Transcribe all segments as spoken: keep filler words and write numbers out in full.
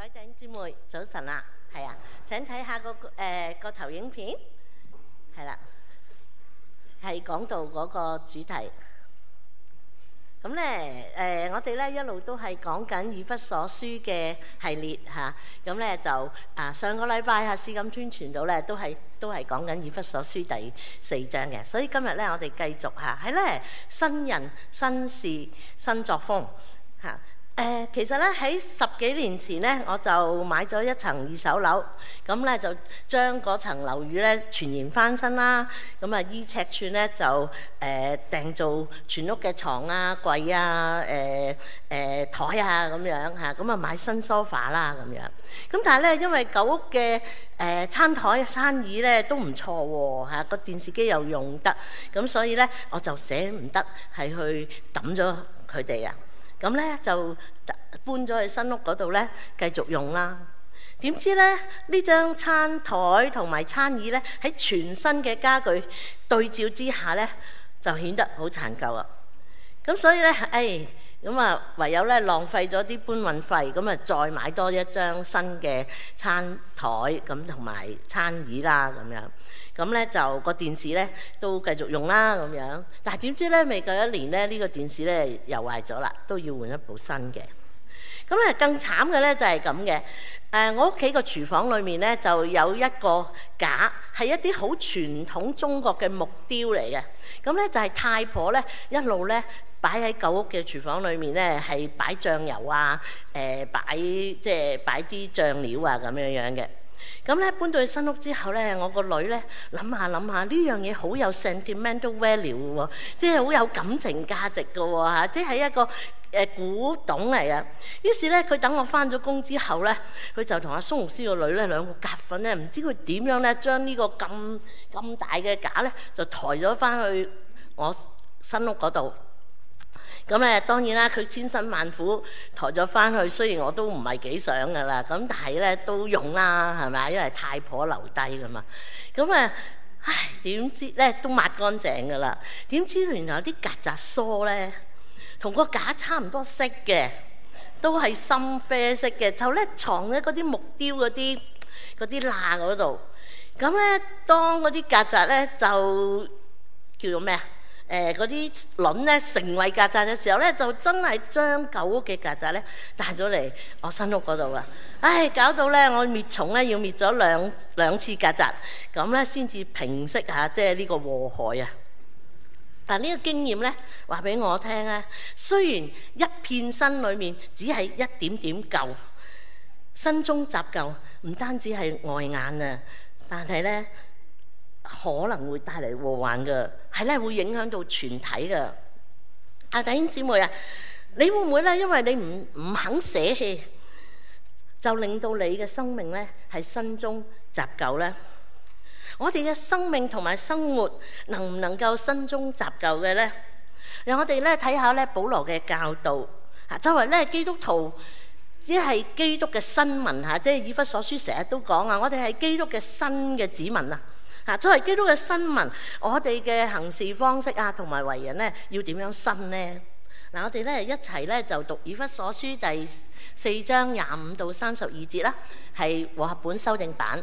位弟兄姊妹，早晨啦，係啊，請睇下個誒個投影片，係啦，係講到嗰個主題。咁咧誒，我哋咧一路都係講緊以弗所書嘅系列嚇，咁咧就啊上個禮拜啊詩錦村傳道咧都係都係講緊以弗所書第四章嘅，所以今日咧我哋繼續嚇，係咧新人新事新作風嚇。誒、呃，其實咧喺十幾年前咧，我就買咗一層二手樓，咁咧就將嗰層樓宇咧全然翻新啦。咁啊，依尺寸咧就誒、呃、訂做全屋嘅床啊、櫃啊、誒誒台啊咁樣嚇。咁啊買新 sofa 啦咁樣。咁但係咧，因為舊屋嘅誒、呃、餐台餐椅咧都唔錯喎嚇，個電視機又用得，咁所以咧我就捨唔得係去抌咗佢哋啊。咁咧就搬咗去新屋嗰度咧，繼續用啦。點知咧呢張餐台同埋餐椅咧喺全新嘅家具對照之下咧，就顯得好殘舊啊！咁所以咧，誒咁啊，唯有咧浪費咗啲搬運費，咁啊再買多一張新嘅餐台咁同埋餐椅啦，咁樣。咁咧就個電視咧都繼續用啦咁樣，但係點知咧未夠一年咧呢個電視咧又壞咗啦，都要換一部新嘅。咁咧更慘嘅咧就係咁嘅，誒我屋企個廚房裏面咧就有一個架，係一啲好傳統中國嘅木雕嚟嘅。咁咧就係太婆咧一路咧擺喺舊屋嘅廚房裏面咧，係擺醬油啊，誒擺即係擺啲醬料啊咁樣樣嘅。咁咧搬到去新屋之後咧，我個女咧諗下諗下呢樣嘢好有 sentimental value 嘅喎，即係好有感情價值嘅喎嚇，即係一個誒古董嚟啊！於是咧佢等我翻咗工之後咧，佢就同阿蘇牧師個女咧兩個夾份咧，唔知佢點樣咧將呢個咁咁大嘅架咧就抬咗翻去我新屋嗰度。咁咧當然啦，佢千辛萬苦抬咗翻去，雖然我都唔係幾想噶啦，咁但係咧都用啦，係咪？因為太婆留低噶嘛。咁啊，唉，點知咧都抹乾淨噶啦，點知原來有啲曱甴梳咧，同個架差唔多色嘅，都係深啡色嘅，就咧藏喺嗰啲木雕嗰啲嗰啲罅嗰度。咁咧，當嗰啲曱甴咧就叫做咩啊？誒嗰啲卵咧成為曱甴嘅時候咧，就真係將舊屋嘅曱甴咧帶咗嚟我新屋嗰度啦。唉，搞到咧我滅蟲咧要滅咗兩兩次曱甴，咁咧先至平息下即係呢個禍害啊！但呢個經驗咧話俾我聽咧，雖然一片新裏面只係一點點舊，新中雜舊，唔單止係外眼啊，但係咧可能會帶嚟禍患嘅，係咧會影響到全體嘅。啊，弟兄姊妹啊，你會唔會咧？因為你唔唔肯捨棄，就令到你嘅生命咧係新中雜舊咧？我哋嘅生命同埋生活能唔能夠新中雜舊嘅咧？讓我哋咧睇下咧保羅嘅教導啊，作為咧基督徒，只係基督嘅新民嚇，即係以弗所書成日都講啊，我哋係基督嘅新嘅子民啊。啊，作為基督嘅新民，我哋嘅行事方式啊，同埋為人咧，要點樣新呢？嗱，我哋咧一齊咧就讀以弗所書第四章廿五到三十二節啦，係和合本修訂版。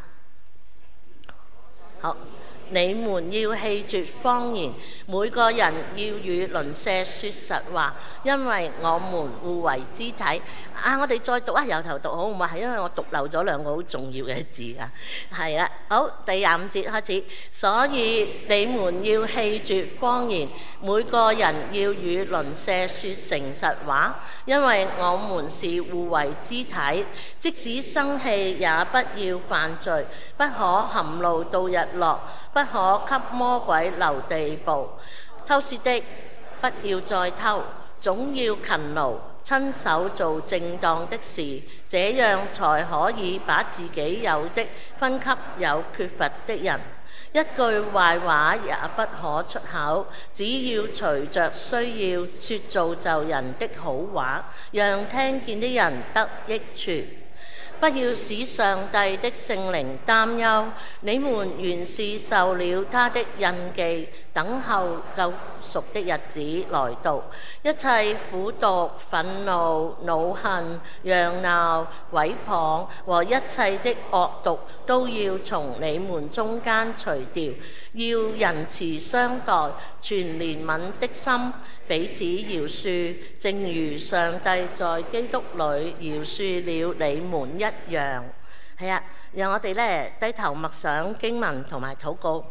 好。你們要棄絕謊言，每個人要與鄰舍說實話，因為我們互為肢體。啊，我哋再讀啊，由頭讀好唔好？係因為我讀漏咗兩個好重要嘅字啊。係啦，好，第廿五節開始。所以你們要棄絕謊言，每個人要與鄰舍說誠實話，因為我們是互為肢體。即使生氣，也不要犯罪，不可含怒到日落。不可給魔鬼留地步，偷竊的不要再偷，總要勤勞，親手做正當的事，這樣才可以把自己有的分給有缺乏的人。一句壞話也不可出口，只要隨着需要說造就人的好話，讓聽見的人得益處。 不要使上帝的聖靈擔憂。你們原是受了他的印記，等候救贖的日子來到。一切苦毒、憤怒、惱恨、嚷鬧、毀謗和一切的惡毒，都要從你們中間除掉。要仁慈相待，存憐憫的心，彼此饒恕，正如上帝在基督裏饒恕了你們一樣。係啊，讓我哋咧低頭默想經文同埋禱告。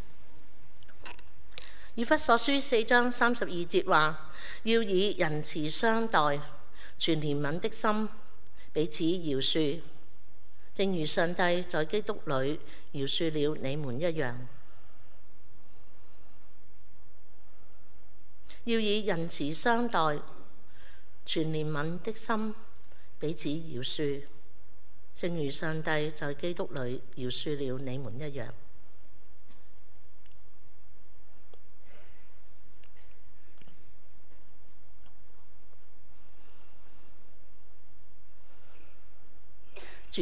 以弗所書四章三十二節話：要以仁慈相待，存憐憫的心，彼此饒恕，正如上帝在基督裏饒恕了你們一樣。要以仁慈相待，存憐憫的心，彼此饒恕，正如上帝在基督裏饒恕了你們一樣。主，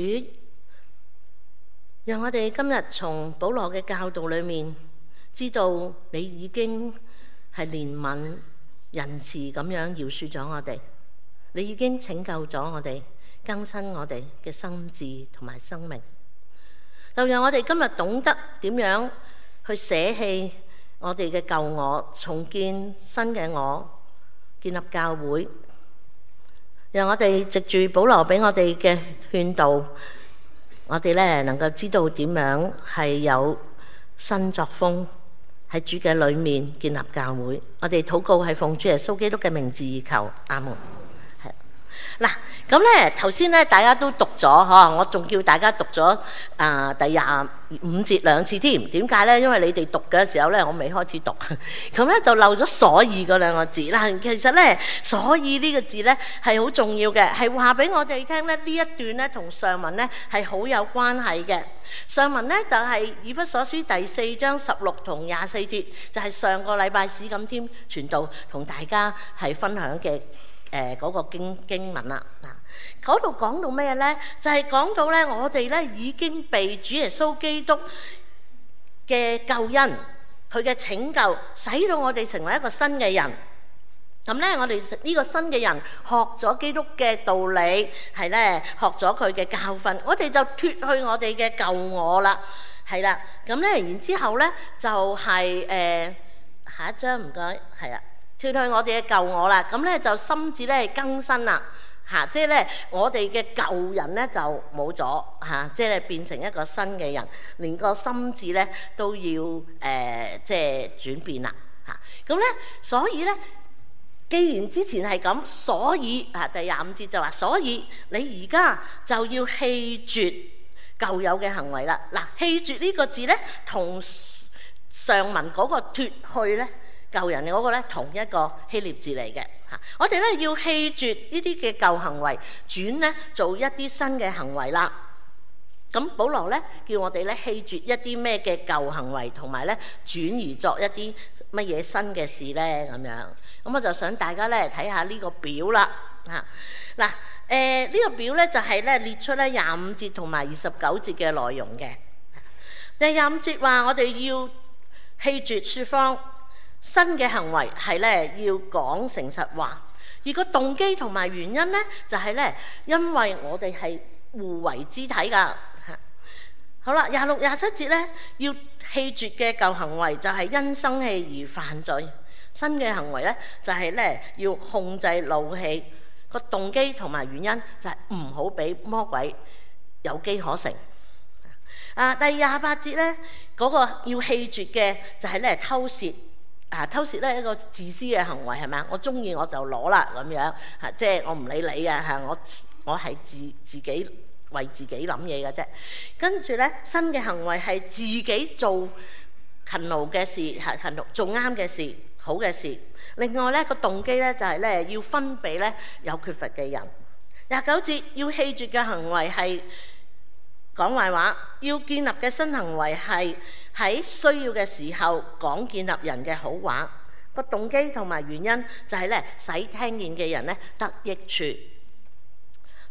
讓我哋今日從保羅嘅教導裏面，知道你已經係憐憫仁慈咁樣饒恕咗我哋，你已經拯救咗我哋，更新我哋嘅心智同埋生命。就讓我哋今日懂得點樣去捨棄我哋嘅舊我，重建新嘅我，建立教會。讓我哋藉住保羅俾我哋嘅勸導，我哋咧能夠知道點樣係有新作風，喺主嘅裏面建立教會。我哋禱告係奉主耶穌基督嘅名字而求，阿門。係嗱，咁咧頭先咧大家都讀咗嗬，我仲叫大家讀咗啊、呃、第廿五節兩次添。點解咧？因為你哋讀嘅時候咧，我未開始讀，咁咧就漏咗所以嗰兩個字啦。其實咧，所以呢個字咧係好重要嘅，係話俾我哋聽咧呢一段咧同上文咧係好有關係嘅。上文咧就係、是、以弗所書第四章十六同廿四節，就係、是、上個禮拜史錦添傳道同大家係分享嘅誒嗰個經經文啦。嗱，嗰度講到咩咧？就係、是、講到咧我哋咧已經被主耶穌基督嘅救恩，佢嘅拯救，使到我哋成為一個新嘅人。咁咧，我哋呢個新嘅人學咗基督嘅道理，係咧學咗佢嘅教訓，我哋就脫去我哋嘅舊我啦，係啦。咁咧，然之後咧就係、是、誒、呃、下一張唔該，係啦，脫去我哋嘅舊我啦。咁咧就心智咧更新啦，嚇，即係咧我哋嘅舊人咧就冇咗嚇，即係變成一個新嘅人，連個心智咧都要誒、呃、即係轉變啦嚇。咁咧，所以咧。既然之前係咁，所以啊第廿五節就話，所以你而家就要棄絕舊有嘅行為啦。嗱，棄絕呢個字咧，同上文嗰個脫去咧，舊人嘅嗰個咧，同一個希臘字嚟嘅嚇。我哋咧要棄絕呢啲嘅舊行為，轉咧做一啲新嘅行為啦。咁保羅咧叫我哋咧棄絕一啲咩嘅舊行為，同埋咧轉移作一啲乜嘢新嘅事咧咁樣。咁我就想大家咧睇下呢個表啦嚇。嗱，誒呢個表咧就係咧列出咧廿五節同埋二十九節嘅內容嘅。第廿五節話我哋要棄絕説謊，新嘅行為係咧要講誠實話，而個動機同埋原因咧就係咧因為我哋係互為肢體㗎。好啦，廿六廿七節咧要棄絕嘅舊行為就係因生氣而犯罪。新嘅行為咧就係咧要控制怒氣，個動機同埋原因就係唔好俾魔鬼有機可乘。啊，第廿八節咧嗰個要棄絕嘅就係咧偷竊。啊，偷竊咧一個自私嘅行為係咪啊？我中意我就攞啦咁樣嚇，即係我唔理你嘅嚇，我我係自自己為自己諗嘢嘅啫。跟住咧新嘅行為係自己做勤勞嘅事，係勤勞做啱嘅事。好嘅事。另外咧個動機咧就係咧要分俾咧有缺乏嘅人。廿九節要棄絕嘅行為係講壞話，要建立嘅新行為係喺需要嘅時候講建立人嘅好話。個動機同埋原因就係咧使聽見嘅人咧得益處。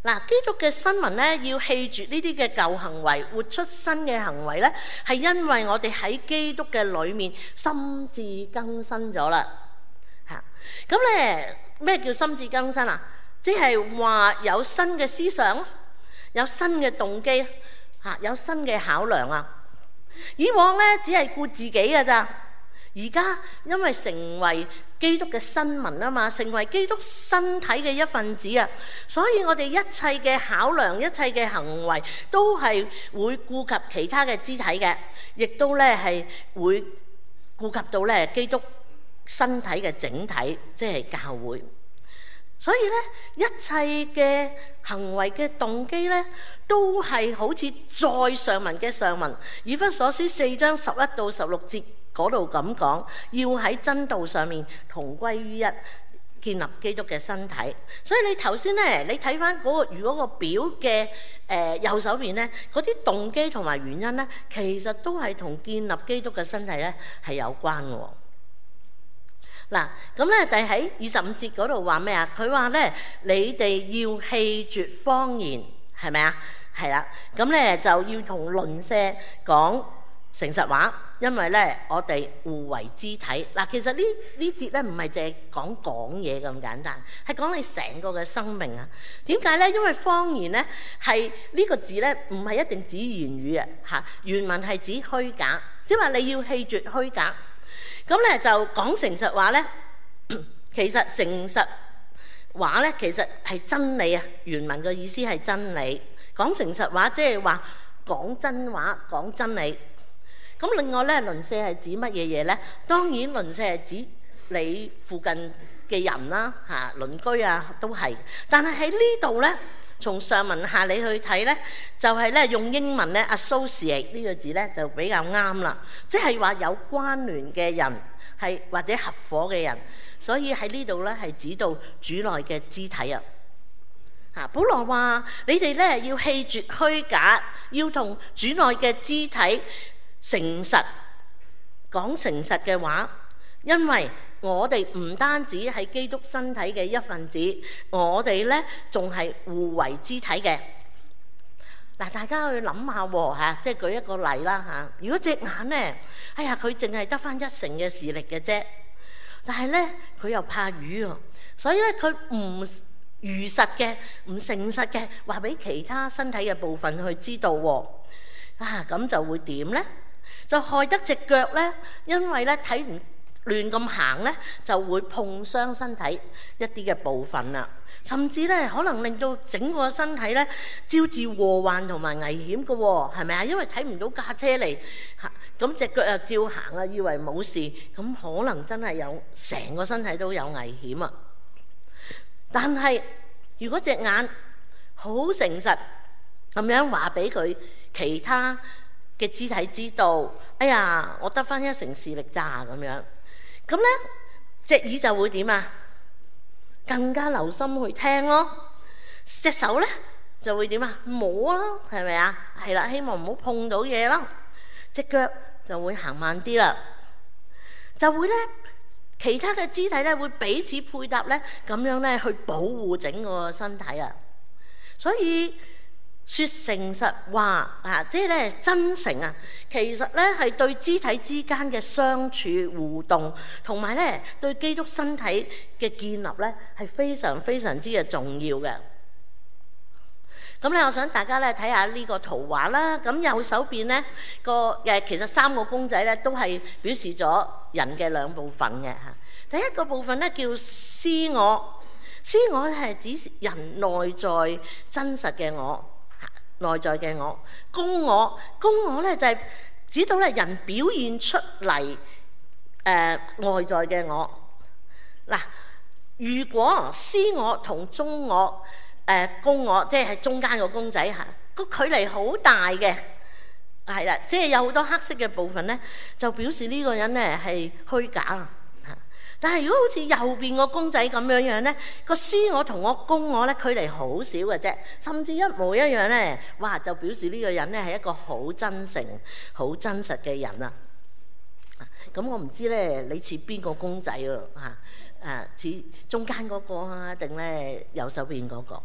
嗱，基督嘅新民咧，要棄絕呢啲嘅舊行為，活出新嘅行為咧，係因為我哋喺基督嘅裏面心智更新咗啦。嚇，咁咧咩叫心智更新啊？即係話有新嘅思想，有新嘅動機，嚇，有新嘅考量啊！以往咧只係顧自己㗎咋，而家因為成為基督嘅新民啊嘛，成為基督身體嘅一份子啊，所以我哋一切嘅考量、一切嘅行為都係會顧及其他嘅肢體嘅，亦都咧係會顧及到咧基督身體嘅整體，即係教會。所以咧，一切嘅行為嘅動機咧，都係好似再上文嘅上文，以弗所書四章十一到十六節嗰度咁講，要喺真道上面同歸於一，建立基督嘅身體。所以你頭先咧，你睇翻嗰個如果個表嘅誒、呃、右手邊咧，嗰啲動機同埋原因咧，其實都係同建立基督嘅身體咧係有關嘅。嗱，咁咧，第喺二十五節嗰度話咩啊？佢話咧，你哋要棄絕謊言，係咪啊？係啦，咁咧就要同鄰舍講誠實話，因為咧我哋互為肢體。嗱，其實呢呢節咧唔係淨係講講嘢咁簡單，係講你成個嘅生命啊。點解咧？因為謊言咧係呢個字咧唔係一定指言語啊，嚇，原文係指虛假，即係話你要棄絕虛假。咁咧就講誠實話咧，其實誠實話咧其實係真理啊。原文嘅意思係真理，講誠實話即係話講真話、講真理。咁另外咧，鄰舍係指乜嘢嘢咧？當然鄰舍係指你附近嘅人啦，嚇，鄰居啊都係。但係喺呢度咧，從上文下理去睇咧，就係咧用英文咧 associate 呢個字咧就比較啱啦，即係話有關聯嘅人係或者合夥嘅人，所以喺呢度咧係指到主內嘅肢體啊。嚇，保羅話你哋咧要棄絕虛假，要同主內嘅肢體誠實講誠實嘅話，因為我哋唔單止係基督身體嘅一份子，我哋咧仲係互為肢體嘅。嗱，大家去諗下喎嚇，即係舉一個例啦嚇。如果隻眼咧，哎呀佢淨係得返一成嘅視力嘅啫，但係咧佢又怕魚喎，所以咧佢唔如實嘅、唔誠實嘅話俾其他身體嘅部分去知道喎。啊，咁就會點咧？就害得隻腳咧，因為咧睇唔亂咁行咧，就會碰傷身體一啲嘅部分啦，甚至咧可能令到整個身體咧招致禍患同埋危險嘅喎，係咪啊？因為睇唔到架車嚟，咁隻腳又照行啊，以為冇事，咁可能真係有成個身體都有危險啊！但係如果隻眼好誠實咁樣話俾佢其他嘅肢體知道，哎呀，我得返一成視力咋咁樣。咁咧，隻耳就會點啊？更加留心去聽咯。隻手咧就會點啊？摸啦，係咪啊？係啦，希望唔好碰到嘢啦。隻腳就會行慢啲啦，就會咧其他嘅肢體咧會彼此配搭咧，咁樣咧去保護整個身體啊。所以說誠實話啊，即係咧真誠啊，其實咧係對肢體之間嘅相處互動，同埋咧對基督身體嘅建立咧係非常非常之嘅重要嘅。咁咧，我想大家咧睇下呢個圖畫啦。咁右手邊咧個誒，其實三個公仔咧都係表示咗人嘅兩部分嘅嚇。第一個部分咧叫私我，私我係指人內在真實嘅我。內在嘅我，公我，公我咧就係指到咧人表現出嚟誒、呃、外在嘅我。嗱，如果私我同中我、誒、呃、公我，即係中間個公仔嚇，個距離好大嘅，係啦，即係有好多黑色嘅部分咧，就表示呢個人咧係虛假啊。但係如果好似右邊個公仔咁樣樣咧，個私我同我公我咧距離好少嘅啫，甚至一模一樣咧，哇！就表示呢個人咧係一個好真誠、好真實嘅人啊！咁我唔知咧，你似邊個公仔喎？嚇誒，似中間嗰個啊，定咧右手邊嗰個？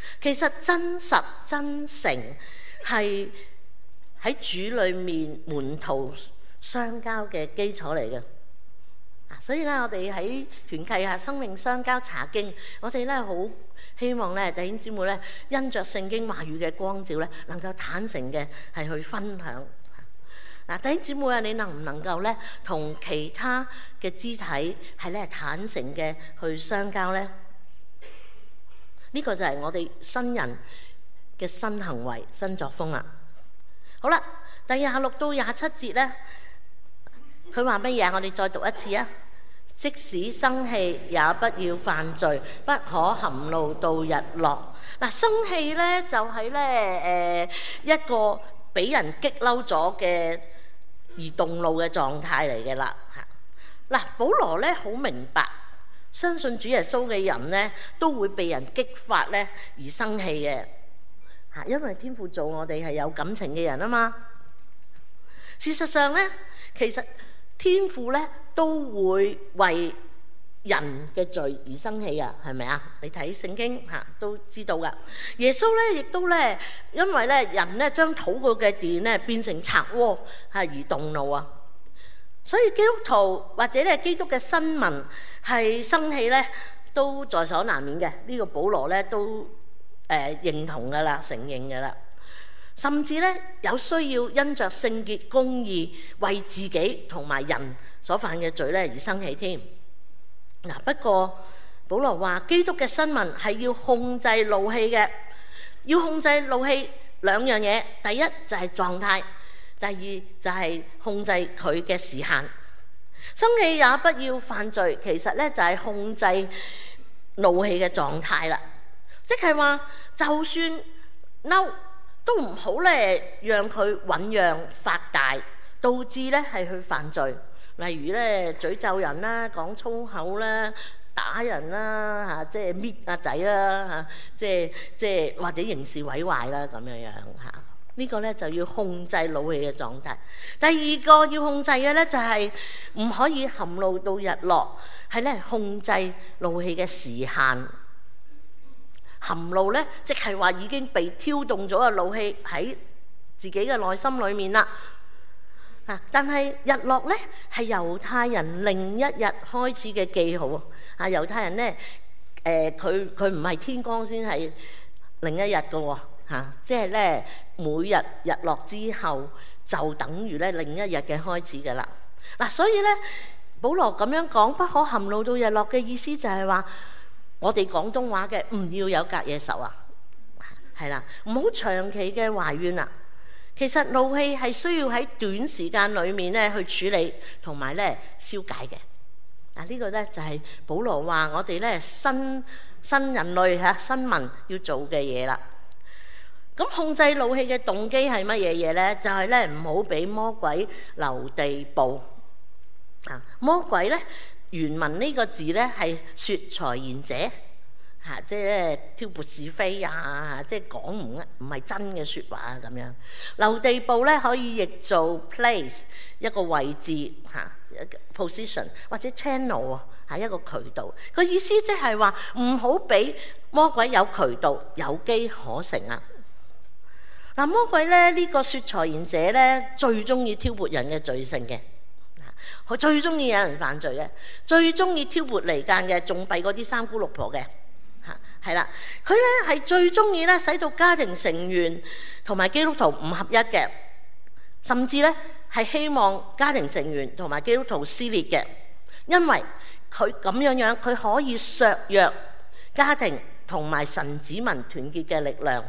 其實真實真誠係喺主裏面門徒相交嘅基礎嚟嘅。所以咧，我哋喺團契下生命相交查經，我哋咧好希望咧弟兄姊妹咧因着聖經話語嘅光照咧，能夠坦誠嘅係去分享。嗱，弟兄姊妹啊，你能唔能夠咧同其他嘅肢體係咧坦誠嘅去相交咧？呢個就係我哋新人嘅新行為、新作風啦。好啦，第廿六到廿七節咧，佢話乜嘢啊？我哋再讀一次啊！即使生氣，也不要犯罪，不可含怒到日落。嗱，生氣咧就係咧誒一個俾人激嬲咗嘅而動怒嘅狀態嚟嘅啦。嚇嗱，保羅咧好明白，相信主耶穌嘅人咧都會被人激發咧而生氣嘅嚇，因為天父做我哋係有感情嘅人啊嘛。事實上咧，其實天父咧都會為人嘅罪而生氣啊，係咪啊？你睇聖經嚇都知道噶。耶穌咧亦都咧，因為咧人咧將禱告嘅殿咧變成賊窩係而動怒啊。所以基督徒或者咧基督嘅新民係生氣咧，都在所難免嘅。呢個保羅咧都誒認同噶啦，承認噶啦。甚至咧有需要因着聖潔公義為自己同埋人所犯嘅罪咧而生氣添。嗱，不過保羅話基督嘅新民係要控制怒氣嘅，要控制怒氣兩樣嘢，第一就係狀態，第二就係控制佢嘅時限。生氣也不要犯罪，其實咧就係控制怒氣嘅狀態啦，即係話就算嬲都唔好咧，讓佢醞釀發大，導致咧係去犯罪。例如咧詛咒人啦、講粗口啦、打人啦嚇，即係搣阿仔啦嚇，即係即係或者刑事毀壞啦咁樣樣嚇。呢個咧就要控制怒氣嘅狀態。第二個要控制嘅咧就係唔可以含怒到日落，係咧控制怒氣嘅時限。含怒咧，即係話已經被挑動咗嘅怒氣喺自己嘅內心裏面啦。啊，但係日落咧係猶太人另一日開始嘅記號啊！猶太人咧，誒佢佢唔係天光先係另一日嘅喎嚇，即係咧每日日落之後就等於咧另一日嘅開始嘅啦。嗱、啊，所以咧保羅咁樣講不可含怒到日落嘅意思就係話，我哋廣東話嘅唔要有隔夜仇啊，係啦，唔好長期嘅懷怨啦。其實怒氣係需要喺短時間裏面咧去處理同埋咧消解嘅。嗱，呢個咧就係保羅話我哋咧新新人類嚇新民要做嘅嘢啦。咁控制怒氣嘅動機係乜嘢嘢咧？就係咧唔好俾魔鬼留地步啊！魔鬼咧原文呢個字咧係説財言者。嚇，即係咧挑撥是非啊！即係講唔唔係真嘅説話啊咁樣。留地步咧可以譯做 place 一個位置嚇 position 或者 channel 啊係一個渠道。個意思即係話唔好俾魔鬼有渠道有機可乘啊！嗱，魔鬼咧呢個説財言者咧最中意挑撥人嘅罪性嘅，佢最中意有人犯罪嘅，最中意挑撥離間嘅，仲弊嗰啲三姑六婆嘅。係啦，佢咧係最中意咧使到家庭成員同埋基督徒唔合一嘅，甚至咧係希望家庭成員同埋基督徒撕裂嘅，因為佢咁樣樣佢可以削弱家庭同埋神子民團結嘅力量。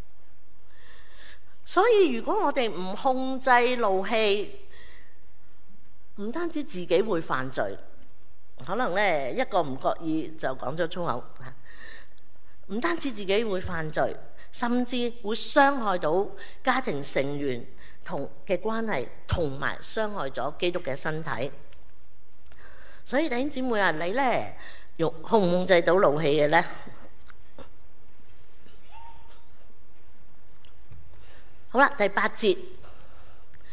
所以如果我哋唔控制怒氣，唔單止自己會犯罪，可能咧一個唔覺意就講咗粗口。唔單止自己會犯罪，甚至會傷害到家庭成員同嘅關係，同埋傷害咗基督嘅身體。所以弟兄姊妹啊，你咧用控唔控制到怒氣嘅咧？好啦，第八節，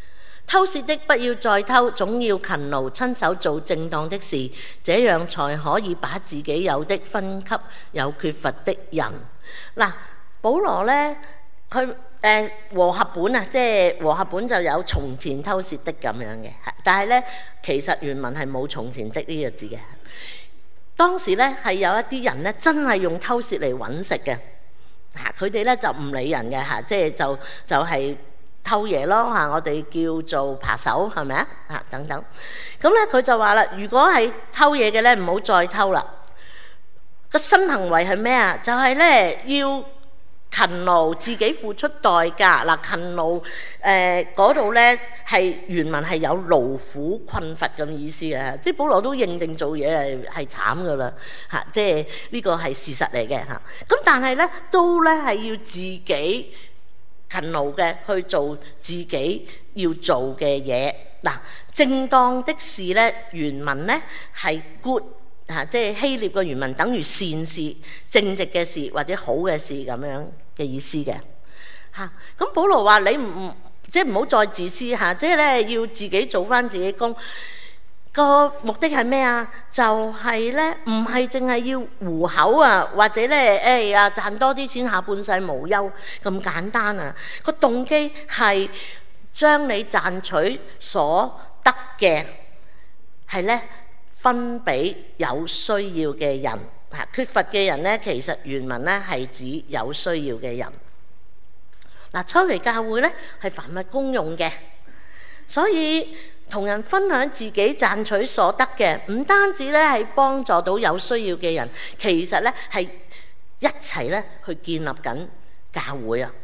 偷竊的不要再偷，總要勤勞親手做正當的事，這樣才可以把自己有的分給有缺乏的人。嗱，保羅呢，佢誒和合本啊，即係和合本就有從前偷竊的咁樣嘅，但係呢，其實原文係冇從前的呢個字嘅。當時呢，係有一啲人呢，真係用偷竊嚟揾食嘅，嚇佢哋呢就唔理人嘅嚇，即係就就係、是。偷嘢咯嚇，我哋叫做扒手，係咪啊？嚇等等，咁咧佢就話啦，如果係偷嘢嘅咧，唔好再偷啦。個新行為係咩啊？就係咧要勤勞，自己付出代價。嗱，勤勞誒嗰度咧係原文係有勞苦困乏咁意思嘅，即係保羅都認定做嘢係係慘噶啦嚇，即係呢個係事實嚟嘅嚇。咁但係咧都咧係要自己勤勞嘅去做自己要做嘅嘢。嗱，正當的事咧，原文咧係 good 嚇，即係希臘嘅原文等於善事、正直嘅事或者好嘅事咁樣嘅意思嘅嚇。咁保羅話你唔即係唔好再自私嚇，即係咧要自己做返自己工。個目的係咩啊？就係咧，唔係淨係要糊口啊，或者咧，哎呀賺多啲錢，下半世無憂咁簡單啊！個動機係將你賺取所得嘅係咧分俾有需要嘅人嚇，缺乏嘅人咧，其實原文咧係指有需要嘅人。嗱，初期教會咧係凡物公用嘅，所以同人分享自己賺取所得嘅，唔單止咧係幫助到有需要嘅人，其實咧係一齊咧去建立緊教會啊。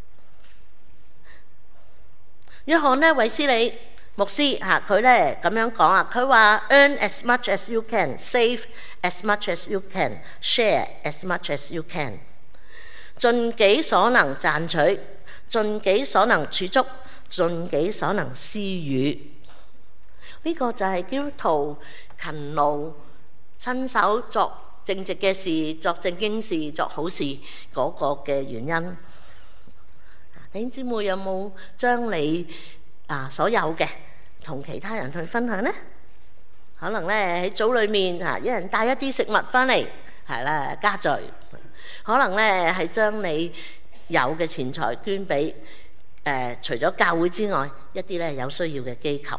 約翰咧衛斯理牧師嚇，佢咧咁樣講啊，佢話 earn as much as you can, save as much as you can, share as much as you can， 盡己所能賺取，盡己所能儲蓄，盡己所能施予。呢個就係基督徒勤勞親手作正直嘅事、作正經事、作好事嗰個嘅原因。弟兄姊妹有冇將你啊所有嘅同其他人去分享呢？可能咧喺組裏面啊，一人帶一啲食物翻嚟，係啦加聚。可能咧係將你有嘅錢財捐俾誒、呃、除咗教會之外一啲咧有需要嘅機構。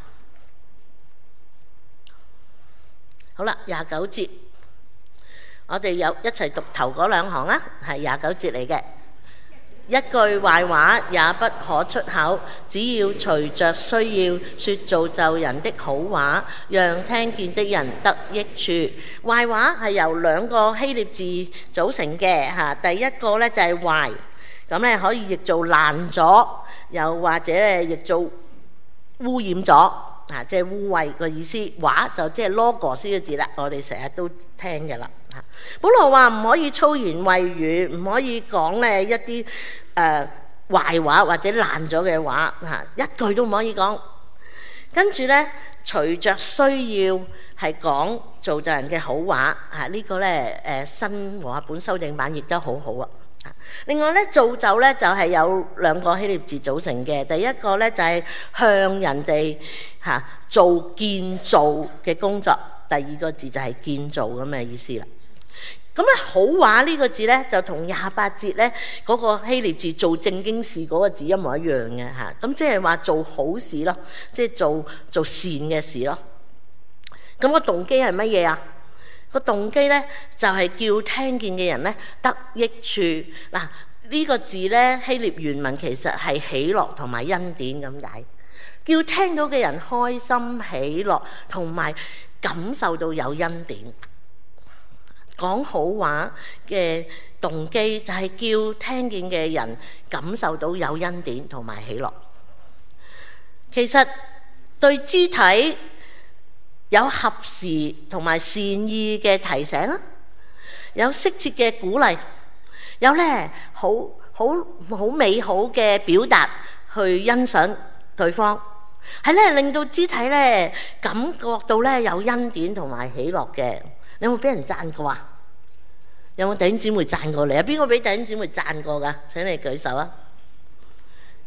好啦，廿九節，我哋有一齊讀頭嗰兩行啊，係廿九節嚟嘅。一句壞話也不可出口，只要隨着需要說造就人的好話，讓聽見的人得益處。壞話係由兩個希臘字組成嘅嚇，第一個咧就係壞，咁咧可以譯做爛咗，又或者咧譯做污染咗啊，即係污穢個意思。話就即係 logos 嘅字啦，我哋成日都聽嘅啦。保羅話唔可以粗言穢語，唔可以講咧一啲誒、呃、壞話或者爛咗嘅話嚇，一句都唔可以講。跟住咧，隨着需要係講造就人嘅好話嚇，這個、呢個咧誒新和合本修訂版譯得好好啊。另外咧，造就咧就係、是、有兩個希臘字組成嘅，第一個咧就係、是、向人哋嚇、啊、做建造嘅工作，第二個字就係建造咁嘅意思啦。咁咧好話呢個字咧就同廿八節咧嗰個希臘字做正經事嗰個字一模一樣嘅嚇，咁即係話做好事咯，即係做做善嘅事咯。咁個動機係乜嘢啊？個動機咧就係叫聽見嘅人咧得益處。嗱，呢個字咧希臘原文其實係喜樂同埋恩典咁解，叫聽到嘅人開心喜樂同埋感受到有恩典。講好話嘅動機就係叫聽見嘅人感受到有恩典同埋喜樂。其實對肢體有合時同埋善意嘅提醒啦，有適切嘅鼓勵，有咧好好好美好嘅表達去欣賞對方，係咧令到肢體咧感覺到咧有恩典同埋喜樂嘅。你有冇俾人讚過啊？有冇弟兄姊妹讚過你啊？邊個俾弟兄姊妹讚過噶？請你舉手啊！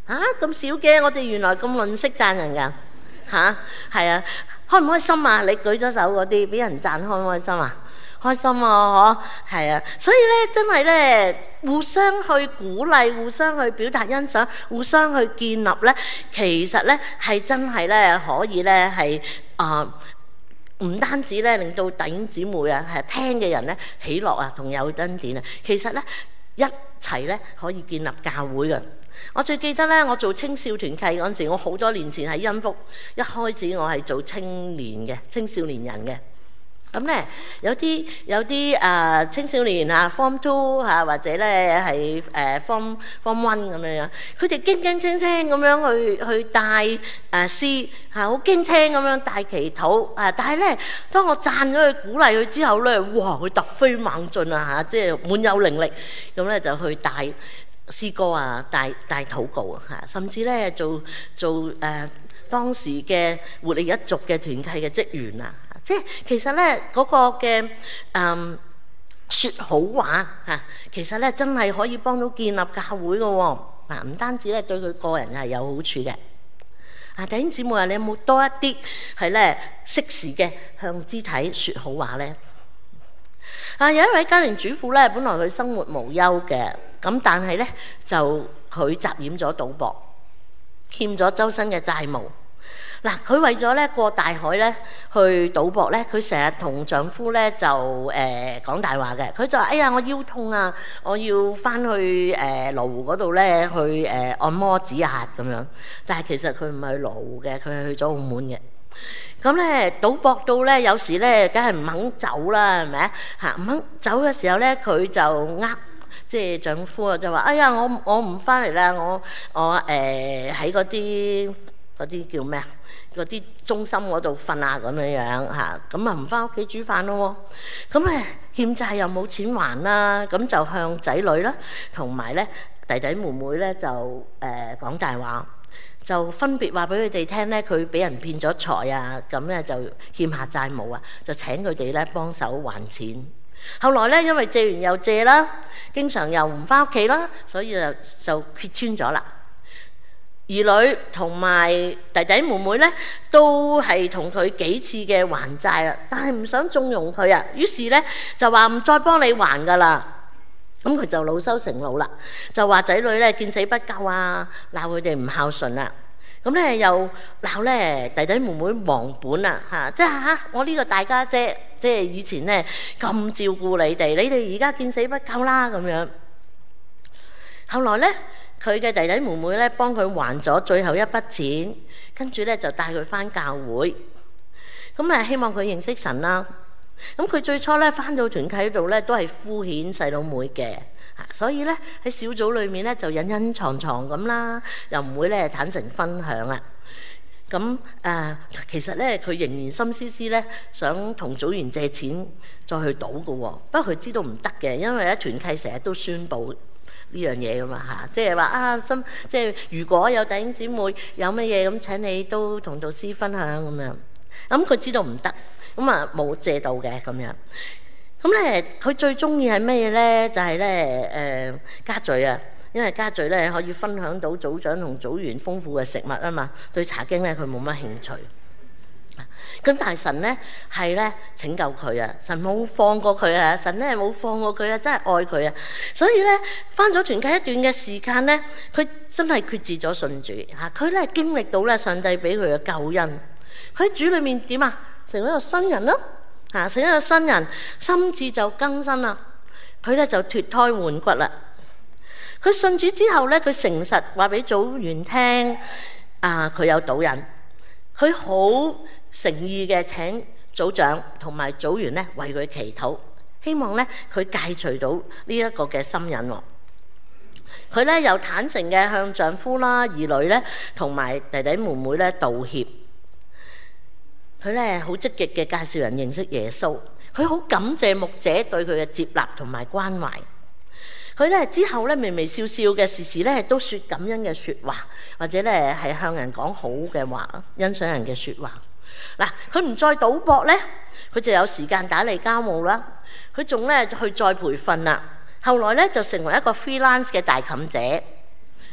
嚇咁少嘅，我哋原來咁吝嗇讚人㗎嚇，係啊，開唔開心啊？你舉咗手嗰啲，俾人讚開唔開心啊？開心啊，嗬，係啊，所以咧真係咧，互相去鼓勵，互相去表達欣賞，互相去建立咧，其實咧係真係咧可以咧係啊，唔單止咧令到弟兄姊妹啊，係聽嘅人咧喜樂啊，同有恩典啊，其實咧一齊咧可以建立教會嘅。我最記得咧，我做青少團契嗰陣時，我好多年前喺恩福，一開始我係做青年嘅青少年人嘅。咁咧有啲有啲誒、呃、青少年啊 Form Two 嚇、啊，或者咧係誒 Form Form One 咁樣樣，佢哋驚驚青青咁樣去去帶誒詩嚇，好驚青咁樣帶祈禱啊！但係咧，當我讚咗佢、鼓勵佢之後咧，哇！佢突飛猛進啊嚇，即係滿有靈力，咁咧就去帶詩歌啊，帶帶禱告啊嚇，甚至咧做做誒、呃、當時嘅活力一族嘅團契嘅職員啊。即係其實咧嗰個嘅誒説好話嚇，其實咧真係可以幫到建立教會嘅喎。嗱，唔單止咧對佢個人係有好處嘅。啊，弟兄姊妹啊，你有冇多一啲係咧適時嘅向肢體説好話咧？啊，有一位家庭主婦咧，本來佢生活無憂嘅，咁但係咧就佢雜染咗賭博，欠咗周身嘅債務。嗱，佢為咗咧過大海咧去賭博咧，佢成日同丈夫咧就誒、呃、講大話嘅。佢就話：哎呀，我腰痛啊，我要翻去誒羅湖嗰度咧去誒、呃、按摩指壓咁樣。但係其實佢唔係去羅湖嘅，佢係去咗澳門嘅。咁咧賭博到咧，有時咧梗係唔肯走啦，係咪啊？嚇，唔肯走嘅時候咧，佢就呃即係丈夫啊，就話：哎呀，我我唔翻嚟啦，我我誒喺嗰啲嗰啲叫咩啊？嗰啲中心嗰度瞓啊咁樣樣嚇，咁啊唔翻屋企煮飯咯喎，咁咧欠債又冇錢還啦，咁就向仔女啦，同埋咧弟弟妹妹咧就誒講大話，就分別話俾佢哋聽咧，佢俾人騙咗財啊，咁咧就欠下債務啊，就請佢哋咧幫手還錢。後來咧因為借完又借啦，經常又唔翻屋企啦，所以就就揭穿咗啦。兒女同埋弟弟妹妹咧，都係同佢幾次嘅還債啦，但係唔想縱容佢啊，於是咧就話唔再幫你還噶啦。咁佢就惱羞成怒啦，就話仔女咧見死不救啊，鬧佢哋唔孝順啦。咁咧又鬧咧弟弟妹妹忘本啊嚇，即係嚇我呢個大家姐，即係以前咧咁照顧你哋，你哋而家見死不救啦咁樣。後來咧，佢嘅弟弟妹妹咧幫佢還咗最後一筆錢，跟住咧就帶佢返教會，咁啊希望佢認識神啦。咁佢最初咧返到團契度咧都係敷衍細佬妹嘅，所以咧喺小組裏面咧就隱隱藏藏咁啦，又唔會咧坦誠分享啊。咁誒、呃，其實咧佢仍然心思思咧想同組員借錢再去賭嘅喎，不過佢知道唔得嘅，因為咧團契成日都宣佈呢樣嘢噶嘛嚇，即係話啊，心即係如果有弟兄姊妹有乜嘢咁，請你都同導師分享咁樣。咁佢知道唔得，咁啊冇借到嘅咁樣。咁咧佢最中意係咩嘢咧？就係咧誒家聚啊，因為家聚咧可以分享到組長同組員豐富嘅食物啊嘛。對查經咧佢冇乜興趣。咁但係神咧係咧拯救佢啊！神冇放過佢啊！神咧冇放過佢啊！真係愛佢啊！所以咧返咗團契一段嘅時間咧，佢真係決志咗信主嚇。佢咧經歷到咧上帝俾佢嘅救恩，佢喺主裏面點啊？成為一個新人咯嚇，成為一個新人，心智就更新啦。佢咧就脫胎換骨啦。佢信主之後咧，佢誠實話俾組員聽啊，佢有賭癮，佢好誠意嘅請組長同埋組員咧為佢祈禱，希望咧佢戒除到呢一個嘅心癮喎。佢咧又坦誠嘅向丈夫啦、兒女咧同埋弟弟妹妹咧道歉。佢咧好積極嘅介紹人認識耶穌。佢好感謝牧者對佢嘅接納同埋關懷。佢咧之後咧微微笑笑嘅，時時咧都説感恩嘅説話，或者咧係向人講好嘅話，欣賞人嘅説話。嗱，佢唔再賭博咧，佢就有時間打理家務啦。佢仲咧去再培訓啦。後來咧就成為一個 freelance 嘅大妗姐。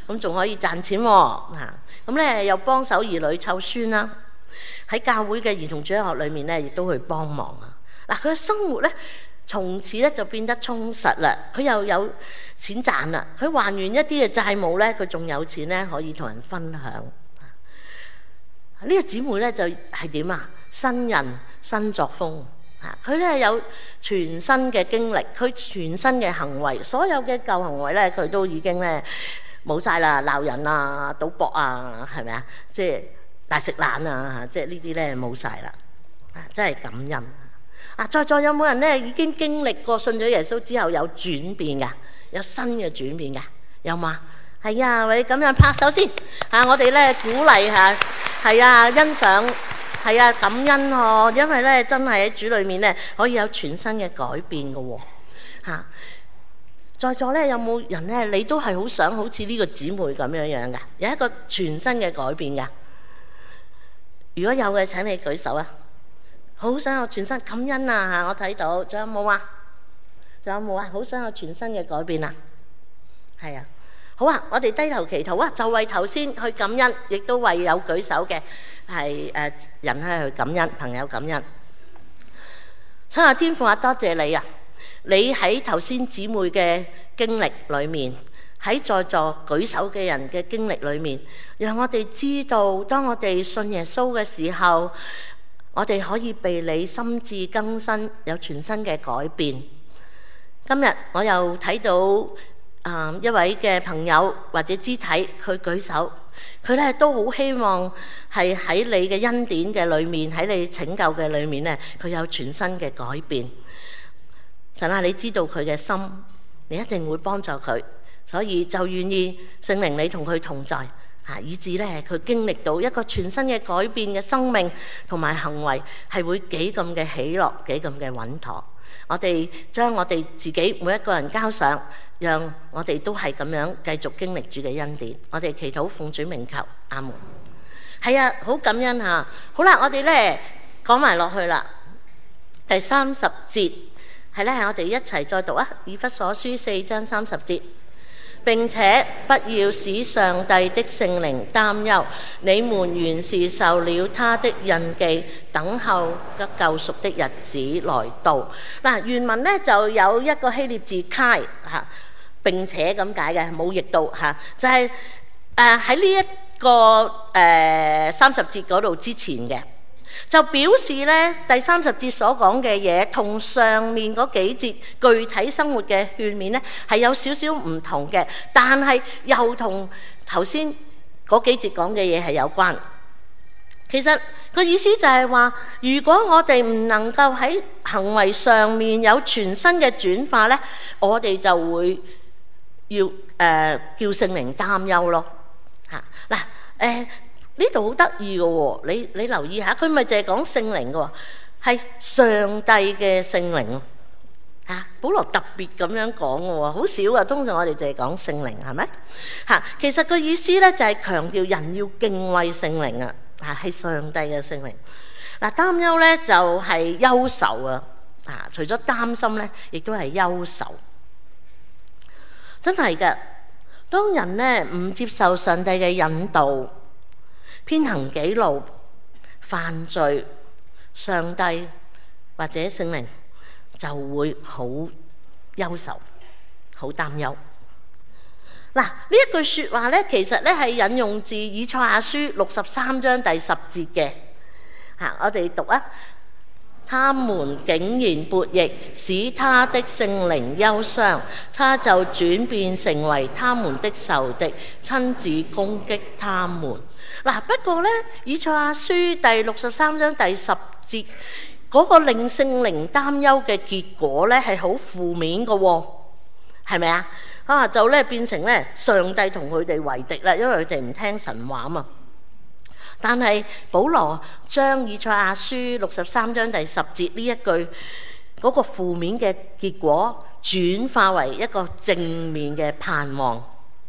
咁仲可以賺錢喎嚇。咁咧又幫手兒女湊孫啦，喺教會嘅兒童主日學裏面咧，亦都去幫忙啊。嗱，佢嘅生活咧，從此咧就變得充實啦。佢又有錢賺啦，佢還完一啲嘅債務咧，佢仲有錢咧可以同人分享。呢、這個姊妹咧就係點啊？新人新作風嚇，佢咧有全新嘅經歷，佢全新嘅行為，所有嘅舊行為咧，佢都已經咧冇晒啦，鬧人啊、賭博啊，係咪啊？即係大食懶啊，即係呢啲咧冇晒啦，啊，真係感恩啊！在座有冇人咧已經經歷過信咗耶穌之後有轉變㗎，有新嘅轉變㗎？有嘛？係啊，喂，咁樣拍手先嚇，我哋咧鼓勵下，係啊，欣賞。係啊，感恩喎，因為咧真係喺主裏面咧可以有全新嘅改變嘅喎嚇。在座咧有冇人咧？你都係好想好似呢個姊妹咁樣樣㗎，有一個全新嘅改變㗎。如果有嘅，請你舉手啊！好想有全新感恩啊嚇！我睇到，仲有冇啊？仲有冇啊？好想有全新嘅改變啊！係啊，好啊！我哋低頭祈禱啊，就為頭先去感恩，亦都為有舉手嘅。係誒人咧去感恩，朋友感恩。親愛天父啊，多謝你啊！你喺頭先姊妹嘅經歷裏面，喺在座舉手嘅人嘅經歷裏面，讓我哋知道，當我哋信耶穌嘅時候，我哋可以被你心智更新，有全新嘅改變。今日我又睇到誒、呃、一位嘅朋友或者肢體，佢舉手。佢咧都好希望係喺你嘅恩典嘅裏面，喺你拯救嘅裏面咧，佢有全新嘅改變。神啊，你知道佢嘅心，你一定會幫助佢，所以就願意聖靈你同佢同在嚇，以致咧佢經歷到一個全新嘅改變嘅生命同埋行為，係會幾咁嘅喜樂，幾咁嘅穩妥。我哋將我哋自己每一個人交上，讓我哋都係咁樣繼續經歷主嘅恩典。我哋祈禱奉主名求，阿門。係啊，好感恩嚇。好啦，我哋咧講埋落去啦。第三十節係咧，我哋一齊再讀啊，《以弗所書》四章三十節。並且不要使上帝的聖靈擔憂，你們原是受了他的印記，等候得救贖的日子來到。嗱，原文咧就有一個希臘字kai嚇，並且咁解嘅，冇譯到嚇，就係誒喺呢一個誒三十節嗰度之前嘅。就表示咧，第三十節所講嘅嘢同上面嗰幾節具體生活嘅勸勉咧係有少少唔同嘅，但係又同頭先嗰幾節講嘅嘢係有關。其實個意思就係話，如果我哋唔能夠喺行為上面有全新嘅轉化咧，我哋就會要誒、呃、叫聖靈擔憂咯嚇嗱誒。呢度好得意嘅喎，你你留意下，佢咪淨係講聖靈嘅喎，係上帝嘅聖靈嚇。保羅特別咁樣講嘅喎，好少啊。通常我哋淨係講聖靈，係咪嚇？其實個意思咧就係強調人要敬畏聖靈啊，嚇係上帝嘅聖靈。嗱，擔憂咧就係憂愁啊，嚇除咗擔心咧，亦都係憂愁。真係嘅，當人咧唔接受上帝嘅引導，偏行己路、犯罪，上帝或者聖靈就會好憂愁、好擔憂。嗱，呢一句説話咧，其實咧係引用自以賽亞書六十三章第十節嘅。嚇，我哋讀啊！他們竟然悖逆，使他的聖靈憂傷，他就轉變成為他們的仇敵，親自攻擊他們。嗱，不過咧，以賽亞書第六十三章第十節嗰個令聖靈擔憂嘅結果咧，係好負面嘅喎，係咪啊？啊，就咧變成咧上帝同佢哋為敵啦，因為佢哋唔聽神話嘛。但係保羅將以賽亞書六十三章第十節呢一句嗰個負面嘅結果轉化為一個正面嘅盼望。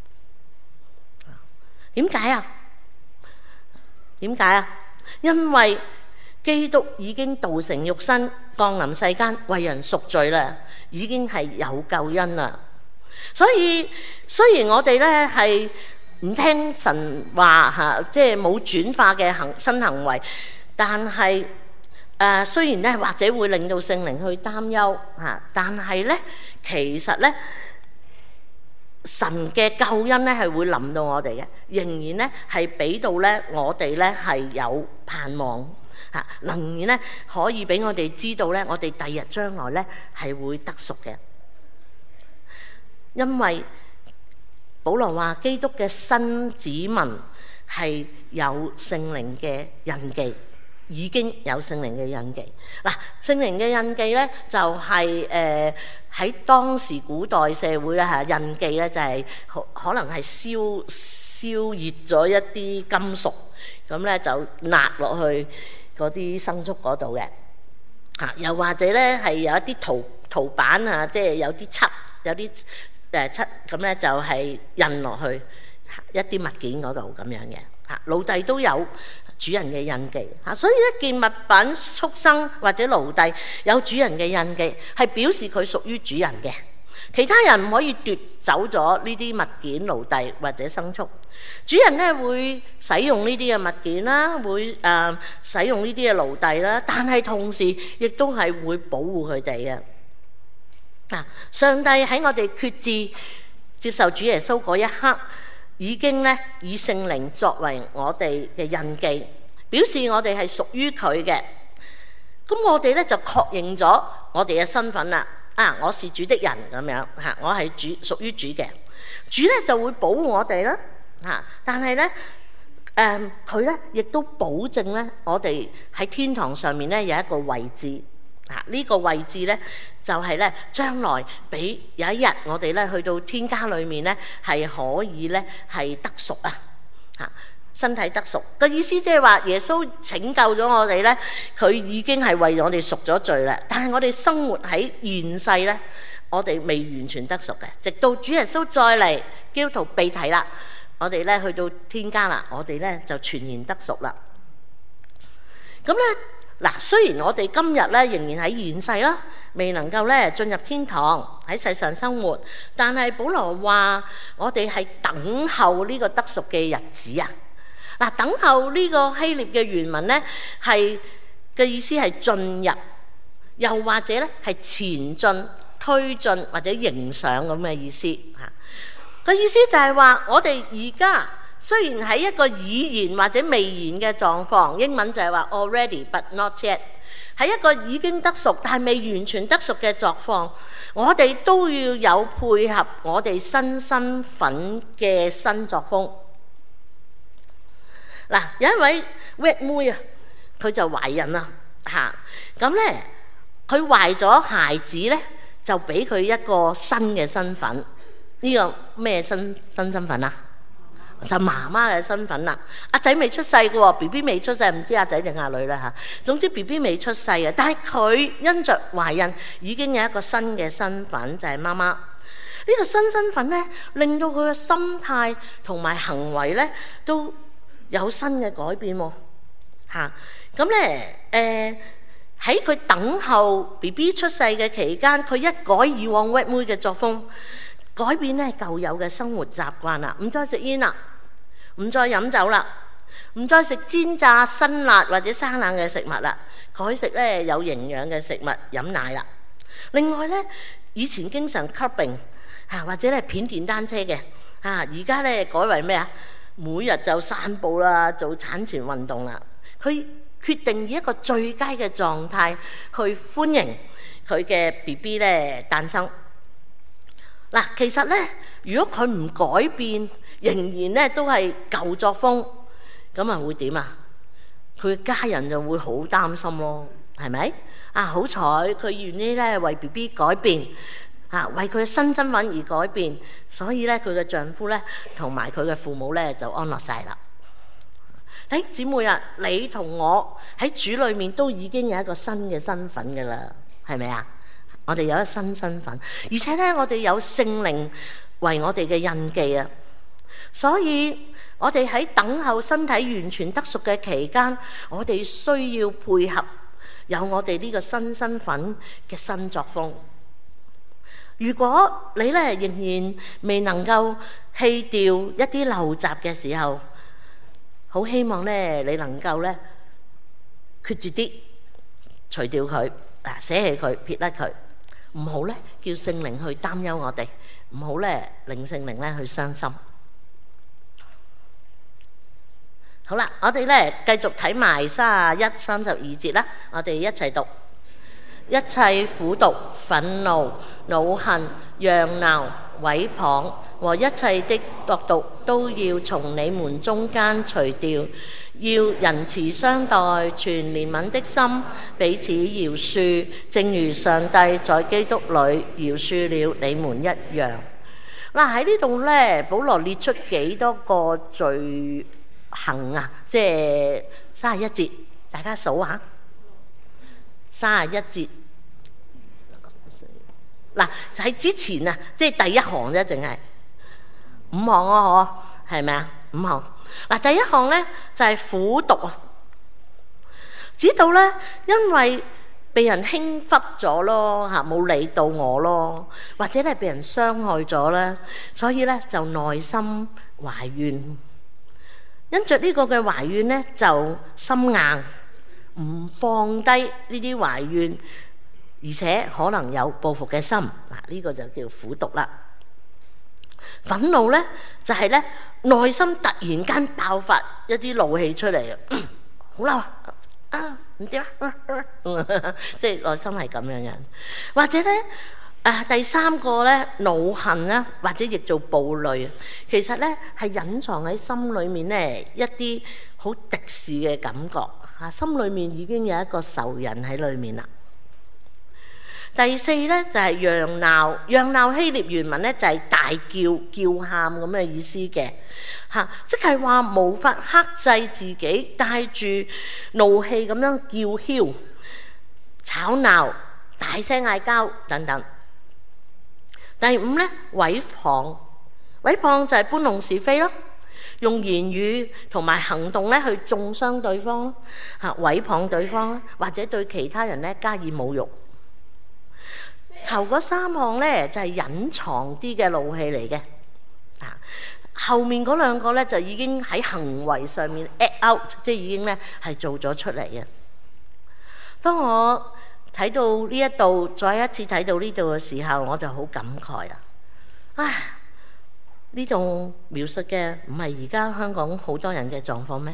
點解啊？點解啊？因為基督已經道成肉身降臨世間為人贖罪啦，已經係有救恩啦。所以雖然我哋咧係唔聽神話嚇，即係冇轉化嘅行新行為，但係誒、呃、雖然咧或者會令到聖靈去擔憂嚇，但係咧其實咧神嘅救恩咧係會臨到我哋嘅，仍然咧係俾到咧我哋咧係有盼望嚇，仍然咧可以俾我哋知道咧，我哋第日將來咧係會得贖嘅，因為保羅話基督嘅新子民係有聖靈嘅印記，已經有聖靈嘅印記。嗱，聖靈嘅印記咧就係誒喺當時古代社會咧嚇，印記咧就係可可能係燒燒熱咗一啲金屬，咁咧就揦落去嗰啲牲畜嗰度嘅嚇，又或者咧係有一啲圖圖板啊，即係有啲漆，有啲。誒七咁咧就係印落去一啲物件嗰度咁樣嘅嚇，奴隸都有主人嘅印記嚇，所以一件物品、畜生或者奴隸有主人嘅印記，係表示佢屬於主人嘅，其他人唔可以奪走咗呢啲物件、奴隸或者牲畜。主人咧會使用呢啲嘅物件啦，會誒、呃、使用呢啲嘅奴隸啦，但係同時亦都係會保護佢哋嘅。上帝喺我哋決志接受主耶穌嗰一刻，已經咧以聖靈作為我哋嘅印記，表示我哋係屬於佢嘅。咁我哋咧就確認咗我哋嘅身份啦。啊，我是主的人咁樣嚇，我係主，屬於主嘅。主咧就會保護我哋啦嚇，但係咧誒佢咧亦都保證咧我哋喺天堂上面咧有一個位置。啊！呢個位置咧，就係咧將來俾有一日我哋咧去到天家裏面咧，係可以咧係得贖啊！嚇，身體得贖個意思即係話耶穌拯救咗我哋咧，佢已經係為我哋贖咗罪啦。但係我哋生活喺現世咧，我哋未完全得贖嘅，直到主耶穌再嚟，基督徒被提啦，我哋咧去到天家啦，我哋咧就全然得贖啦。咁咧。嗱，雖然我哋今日咧仍然喺現世啦，未能夠咧進入天堂喺世上生活，但係保羅話我哋係等候呢個得贖嘅日子啊！嗱，等候呢個希臘嘅原文咧係嘅意思係進入，又或者咧係前進、推進或者迎上咁嘅意思嚇。個意思就係話我哋而家。雖然喺一個已然或者未然嘅狀況，英文就係話 already but not yet， 喺一個已經得贖但係未完全得贖嘅狀況，我哋都要有配合我哋新身份嘅新作風。嗱，有一位 red 妹啊，佢就懷孕啦嚇，咁咧佢懷咗孩子咧，就俾佢一個新嘅身份。呢個咩新新身份啊？就媽媽嘅身份啦，阿仔未出世嘅喎 ，B B 未出世，唔知阿仔定阿女啦嚇。總之 B B 未出世啊，但係佢因着懷孕已經有一個新嘅身份，就係媽媽。呢個新身份咧，令到佢嘅心態同埋行為咧都有新嘅改變喎嚇。咁咧誒喺佢等候 B B 出世嘅期間，佢一改以往 red 妹嘅作風，改變咧舊有嘅生活習慣啦，唔再食煙啦。唔再飲酒啦，唔再食煎炸辛辣或者生冷嘅食物啦，改食咧有營養嘅食物，飲奶啦。另外咧，以前經常 clubbing 嚇或者咧片電單車嘅嚇，而家咧改為咩啊？每日就散步啦，做產前運動啦。佢決定以一個最佳嘅狀態去歡迎佢嘅 B B 咧誕生。嗱，其實咧，如果佢唔改變，仍然咧都係舊作風，咁啊會點啊？佢家人就會好擔心咯，係咪？啊，好彩佢願意咧為 B B 改變，啊，為佢嘅新身份而改變，所以咧佢嘅丈夫咧同埋佢嘅父母咧就安樂晒啦。誒，姊妹啊，你同我喺主裏面都已經有一個新嘅身份㗎啦，係咪啊？我哋有一個新身份，而且咧我哋有聖靈為我哋嘅印記啊！所以我哋喺等候身體完全得贖嘅期間，我哋需要配合有我哋呢個新身份嘅新作風。 如果你咧仍然未能夠棄掉一啲陋習嘅時候，好希望咧你能夠咧決絕啲除掉佢，啊捨棄佢，撇甩佢，唔好咧叫聖靈去擔憂我哋，唔好咧令聖靈咧去傷心。好啦，我哋咧繼續睇埋三十一、三十二節啦，我哋一齊讀。一切苦毒、憤怒、惱恨、嚷鬧、毀謗和一切的惡毒，都要從你們中間除掉。要仁慈相待，存憐憫的心，彼此饒恕，正如上帝在基督裏饒恕了你們一樣。嗱，喺呢度咧，保羅列出幾多個罪行啊？即係三十一節，大家數下。三十一節，嗱喺之前啊，即係第一行啫，淨係五項啊，嗬，係咪啊？五項。嗱，第一項咧就係苦毒啊，指到咧因為被人輕忽咗咯，嚇冇理到我咯，或者咧被人傷害咗啦，所以咧就內心懷怨，因着呢個嘅懷怨咧就心硬。唔放低呢啲懷怨，而且可能有報復嘅心，嗱、這、呢個就叫苦毒啦。憤怒呢，就係、是、呢內心突然間爆發一啲怒氣出嚟嘅，好嬲啊！唔掂啊！即係內心係咁樣樣，或者呢，啊第三個呢，惱恨啦，或者亦做暴戾，其實呢係隱藏喺心裏面呢一啲好敵視嘅感覺。啊，心裏面已經有一個仇人喺裏面啦。第四呢，就係嚷鬧，嚷鬧希臘原文呢，就係大叫、叫喊咁嘅意思嘅，嚇，即係話無法克制自己，帶住怒氣咁樣叫囂、吵鬧、大聲嗌交等等。第五呢，毀謗，毀謗就係搬弄是非咯。用言語同埋行動咧去中傷對方咯，嚇毀謗對方啦，或者對其他人咧加以侮辱。頭嗰三項咧就係隱藏啲嘅怒氣嚟嘅，啊後面嗰兩個咧就已經喺行為上面 act out，即係已經咧係做咗出嚟嘅。當我睇到呢一度，再一次睇到呢度嘅時候，我就好感慨啊！唉〜呢度描述嘅唔係而家香港好多人嘅狀況咩？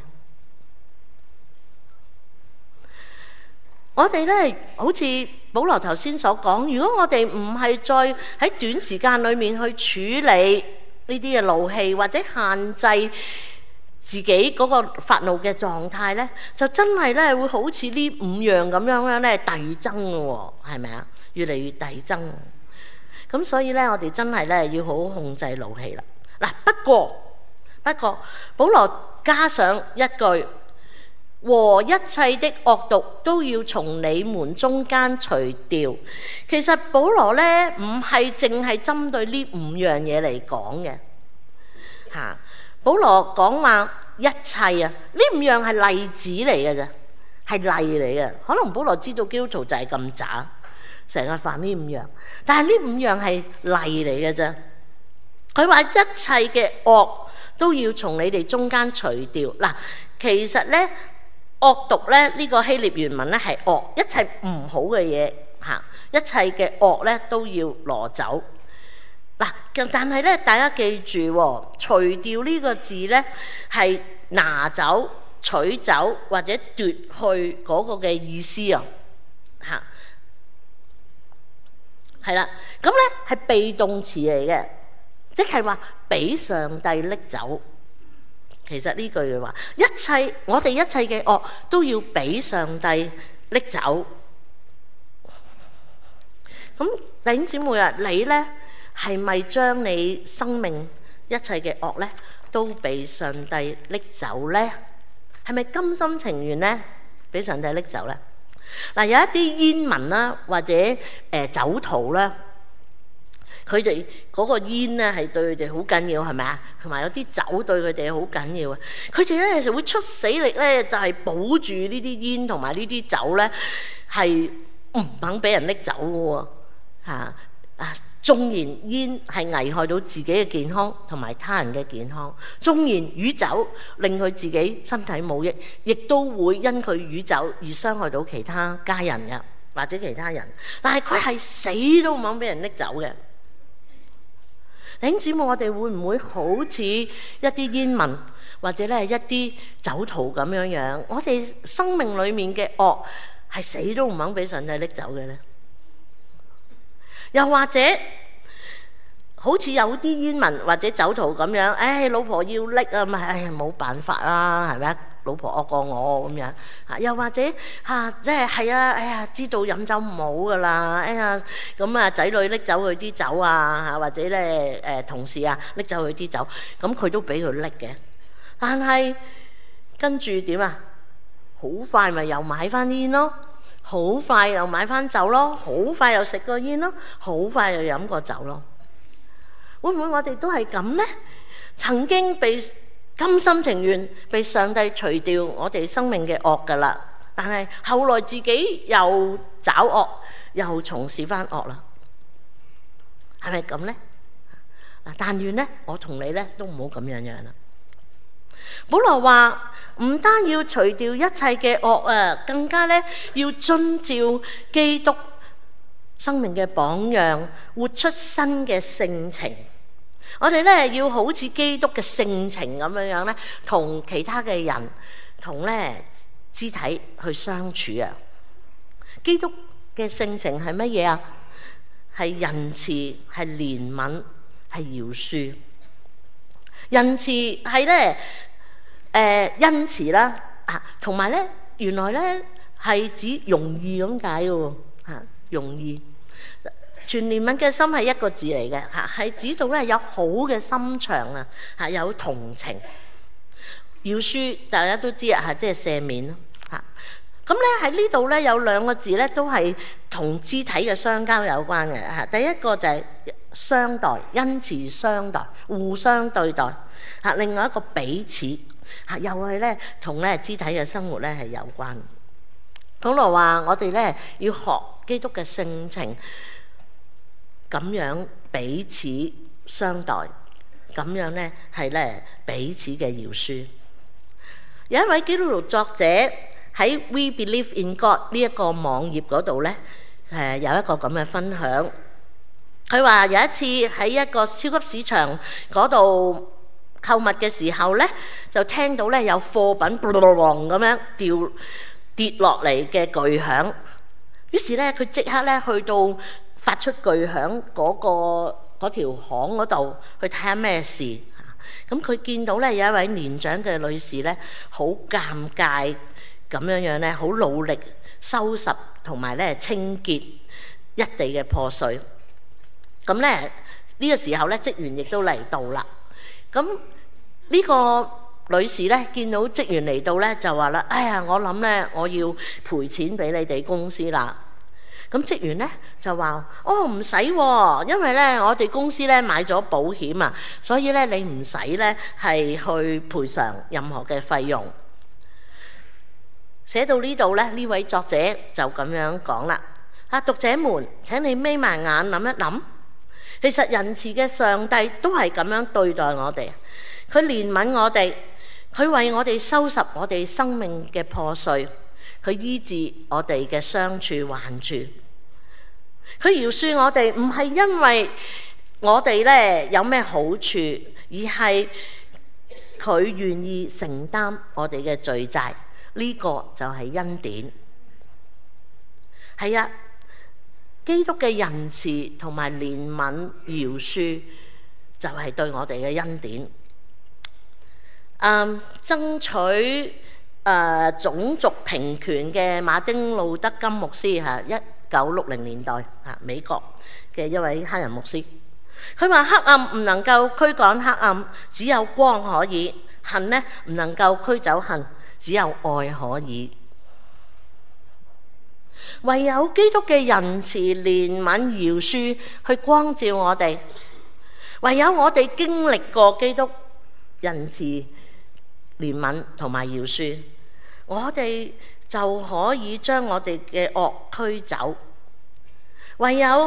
我哋咧好似保羅頭先所講，如果我哋唔係再喺短時間裏面去處理呢啲嘅怒氣，或者限制自己嗰個發怒嘅狀態咧，就真係咧會好似呢五樣咁樣樣咧遞增嘅喎，係咪啊？越嚟越遞增。咁所以咧，我哋真係咧要好好控制怒氣啦。嗱，不過不過，保羅加上一句，和一切的惡毒都要從你們中間除掉。其實保羅咧唔係淨係針對呢五樣嘢嚟講嘅，嚇。保羅講話一切啊，呢五樣係例子嚟嘅啫，係例嚟嘅。可能保羅知道基督徒就係咁渣。成日犯呢五樣，但係呢五樣係例嚟嘅啫。佢話一切嘅惡都要從你哋中間除掉。嗱，其實咧惡毒咧呢個希臘原文咧係惡，一切唔好嘅嘢嚇，一切嘅惡咧都要攞走。嗱，但係咧大家記住喎，除掉呢個字咧係拿走、取走或者奪去嗰個嘅意思啊嚇。係啦，咁咧係被動詞嚟嘅，即係話俾上帝拎走。其實呢句嘅話，一切我哋一切嘅惡都要俾上帝拎走。咁弟兄姊妹啊，你咧係咪將你生命一切嘅惡咧都俾上帝拎走咧？係咪甘心情願咧俾上帝拎走咧？嗱，有一啲煙民啦，或者誒、呃、酒徒啦，佢哋嗰個煙咧係對佢哋好緊要，係咪啊？同埋有啲酒對佢哋好緊要啊！佢哋咧就會出死力咧，就係、是、保住呢啲煙同埋呢啲酒咧，係唔肯俾人拎走嘅喎嚇啊！ 縱然煙係危害到自己嘅健康同埋他人嘅健康，縱然酗酒令佢自己身體冇益，亦都會因佢酗酒而傷害到其他家人嘅或者其他人，但係佢係死都唔肯俾人拎走嘅。弟兄姊妹，我哋會唔會好似一啲煙民或者咧一啲酒徒咁樣樣？我哋生命裏面嘅惡係死都唔肯俾上帝拎走嘅呢？又或者好似有啲煙民或者酒徒咁樣，唉、哎，老婆要拎啊，咪唉冇辦法啦，係咪啊？老婆惡過我咁樣嚇，又或者嚇，即係係啊，哎呀，知道飲酒唔好噶啦，哎呀，咁啊仔女拎走佢啲酒啊嚇，或者咧誒、呃、同事啊拎走佢啲酒，咁佢都俾佢拎嘅，但係跟住點啊？好快咪又買翻煙咯，好快又買翻酒咯，好快又食個煙咯，好快又飲個酒咯。會唔會我哋都係咁呢？曾經被甘心情願被上帝除掉我哋生命嘅惡噶啦，但係後來自己又找惡，又從事翻惡啦，係咪咁呢？嗱，但願呢，我同你呢都唔好咁樣樣啦。保羅話唔單要除掉一切嘅惡啊，更加呢要遵照基督生命嘅榜樣，活出新嘅性情。我哋咧要好似基督嘅性情咁樣樣咧，同其他嘅人同咧肢體去相處啊。基督嘅性情係乜嘢啊？係仁慈，係憐憫，係饒恕。仁慈係咧誒恩慈啦啊，同埋咧原來咧係指容易咁解嘅喎嚇，容易。全憐憫嘅心係一個字嚟嘅嚇，係指到咧有好嘅心腸啊嚇，有同情。饒恕大家都知啊嚇，即係赦免咯嚇。咁咧喺呢度咧有兩個字咧都係同肢體嘅相交有關嘅嚇。第一個就係相待，恩慈相待，互相對待嚇。另外一個彼此嚇，又係咧同咧肢體嘅生活咧係有關。保羅話我哋咧要學基督嘅性情。咁樣彼此相待，咁樣呢係咧彼此嘅饒恕。有一位基督徒作者喺 We Believe in God 呢一個網頁嗰度呢，誒有一個咁嘅分享。佢話有一次喺一個超級市場嗰度購物嘅時候呢，就聽到呢有貨品咁樣掉跌落嚟嘅巨響，於是呢佢即刻呢去到發出巨響嗰個嗰條巷嗰度去睇下咩事。咁佢見到咧有一位年長嘅女士咧，好尷尬咁樣樣咧，好努力收拾同埋咧清潔一地嘅破碎。咁咧呢個時候咧，職員亦都嚟到啦。咁呢個女士咧見到職員嚟到咧，就話啦：哎呀，我諗咧我要賠錢俾你哋公司啦。咁職員咧就話：哦，唔使喎，因為咧我哋公司咧買咗保險啊，所以咧你唔使咧係去賠償任何嘅費用。寫到呢度咧，呢位作者就咁樣講啦：啊，讀者們，請你眯埋眼諗一諗，其實仁慈嘅上帝都係咁樣對待我哋，佢憐憫我哋，佢為我哋收拾我哋生命嘅破碎，佢醫治我哋嘅傷處患處。佢饒恕我哋唔係因為我哋咧有咩好處，而係佢願意承擔我哋嘅罪債，呢個就係恩典。係啊，基督嘅仁慈同埋憐憫饒恕就係對我哋嘅恩典。嗯，爭取誒、呃、種族平權嘅馬丁路德金牧師嚇，一九六零年代嚇美國嘅一位黑人牧師，佢話黑暗唔能夠驅趕黑暗，只有光可以；恨呢唔能夠驅走恨，只有愛可以。唯有基督嘅仁慈、憐憫、饒恕去光照我哋，唯有我哋經歷過基督仁慈、憐憫同埋饒恕，我哋就可以將我哋嘅惡驅走。唯有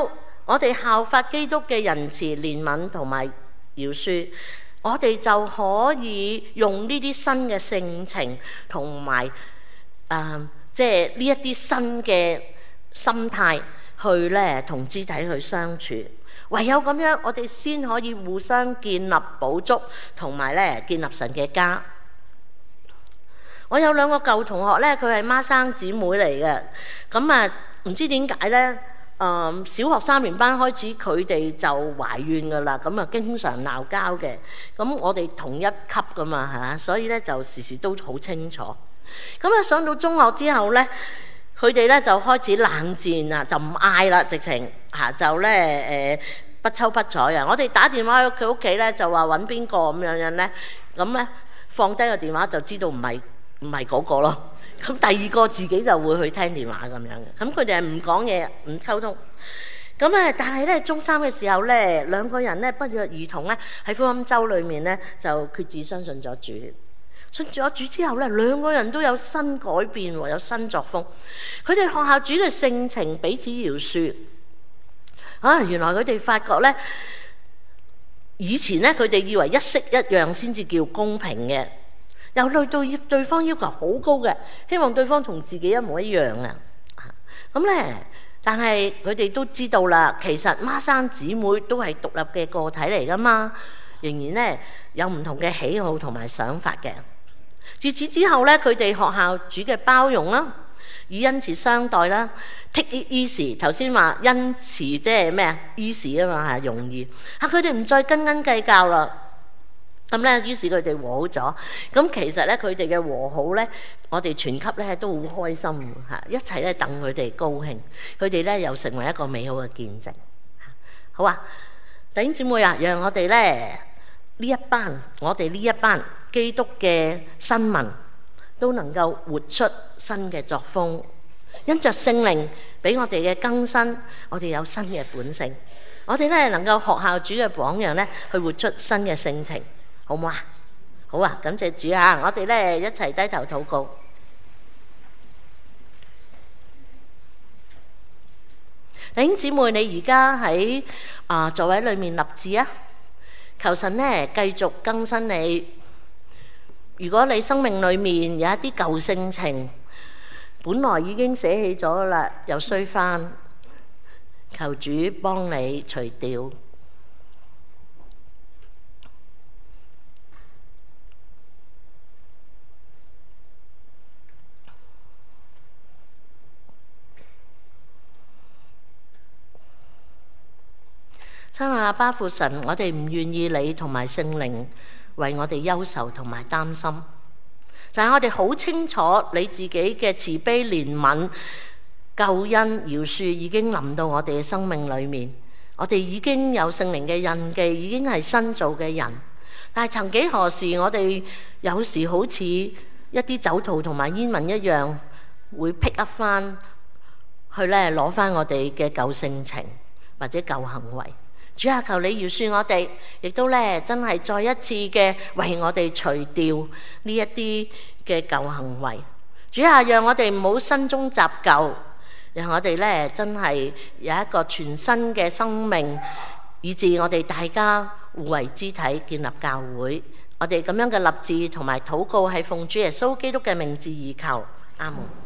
我哋效法基督嘅仁慈、憐憫同埋饒恕，我哋就可以用呢啲新嘅性情同埋誒，即係呢一啲新嘅心態去咧同肢體去相處。唯有咁樣，我哋先可以互相建立補足，同埋咧建立神嘅家。我有兩個舊同學咧，佢係孖生姊妹嚟嘅。咁啊，唔知點解咧？誒、嗯，小學三年班開始，佢哋就懷孕噶啦。咁啊，經常鬧交嘅。咁我哋同一級噶嘛，係嘛？所以咧就時時都好清楚。咁啊，上到中學之後咧，佢哋咧就開始冷戰啊，就唔嗌啦，直情嚇就咧誒不瞅不睬啊！我哋打電話去佢屋企咧，就話揾邊個咁樣樣咧，咁咧放低個電話就知道唔係。唔係嗰個咯，咁第二個自己就會去聽電話咁樣嘅，咁佢哋係唔講嘢，唔溝通。咁誒，但係咧中三嘅時候咧，兩個人咧不約而同咧喺福音週裏面咧就決志相信咗主。信咗主之後咧，兩個人都有新改變喎，有新作風。佢哋學校主嘅性情彼此饒恕。啊，原來佢哋發覺咧，以前咧佢哋以為一式一樣先至叫公平嘅。又對對對方要求好高嘅，希望對方同自己一模一樣啊！咁咧，但係佢哋都知道啦，其實孖生姊妹都係獨立嘅個體嚟噶嘛，仍然咧有唔同嘅喜好同埋想法嘅。自此之後咧，佢哋學校主嘅包容啦，以恩慈相待啦 ，take it easy。頭先話恩慈即係咩啊 ？easy 啊嘛，係容易。嚇佢哋唔再斤斤計較啦。咁咧，於是佢哋和好咗。咁其實咧，佢哋嘅和好咧，我哋全級咧都好開心嚇，一齊咧等佢哋高興。佢哋咧又成為一個美好嘅見證。好啊，弟兄姊妹啊，讓我哋咧呢一班，我哋呢一班基督嘅新民都能夠活出新嘅作風，因着聖靈俾我哋嘅更新，我哋有新嘅本性。我哋咧能夠學效主嘅榜樣咧，去活出新嘅性情。好唔好啊？好啊！感謝主啊！我哋咧一齊低頭禱告。弟兄姊妹，你而家喺啊座位裏面立志啊！求神咧繼續更新你。如果你生命裏面有一啲舊性情，本來已經捨棄咗啦，又衰返，求主幫你除掉。親愛阿爸父神，我哋唔願意你同埋聖靈為我哋憂愁同埋擔心，就係我哋好清楚你自己嘅慈悲憐憫、救恩饒恕已經臨到我哋嘅生命裏面，我哋已經有聖靈嘅印記，已經係新造嘅人。但係曾幾何時，我哋有時好似一啲酒徒同埋煙民一樣，會 pick up 翻去咧攞翻我哋嘅舊性情或者舊行為。主啊，求你饒恕我哋，亦都咧真係再一次嘅為我哋除掉呢一啲嘅舊行為。主啊，讓我哋唔好新中雜舊，讓我哋咧真係有一個全新嘅生命，以致我哋大家互為肢體，建立教會。我哋咁樣嘅立志同埋禱告係奉主耶穌基督嘅名字而求，阿門。